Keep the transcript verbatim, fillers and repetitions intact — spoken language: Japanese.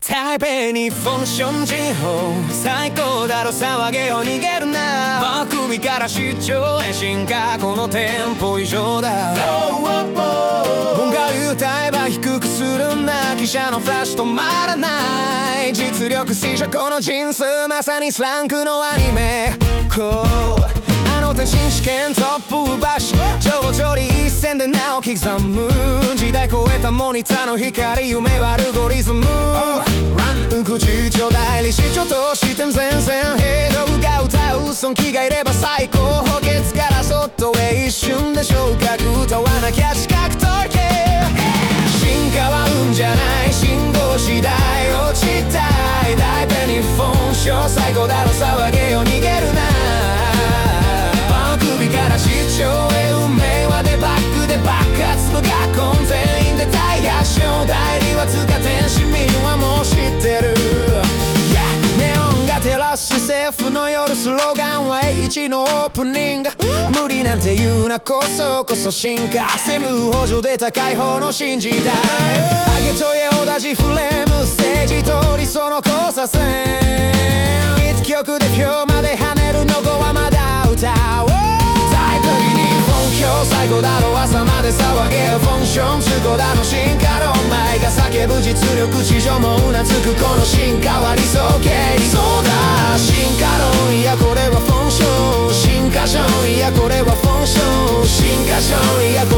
台北にフォンション地方最高だろ騒げよ逃げるな首から出張へ進化このテンポ異常だ音楽歌えば低くするんだ汽車のフラッシュ止まらない実力至上この人数まさにスランクのアニメこうあの天津試験トップバッシュ上々に一線で名を刻む時代超えたモニターの光夢はアルゴリズム副次長代理市長として前線ヘイドが歌う尊気がいれば最高補欠からそっとへ一瞬で昇格歌わなきゃ資格取り進化は運じゃない信号次第落ちたい台北にフォンショー最高だろ騒げよ逃げるな首から出張へ運命はデバッグで爆発の学校全員で大合唱代理はつか天使民はもう知ってる、yeah、ネオンが照らす政府の夜スローガンは H のオープニング無理なんて言うなこそこそ進化セム補助で高い方の新時代上げとえ同じフレームステージ通りその交差線一曲で今日まで跳ねるの後はまだ歌おう最高だろ朝まで騒げよフォンション通行だの進化論前が叫ぶ実力地上もうなずくこの進化は理想形理想だ進化論いやこれはフォンション進化ションいやこれはフォンション進化ションいやこ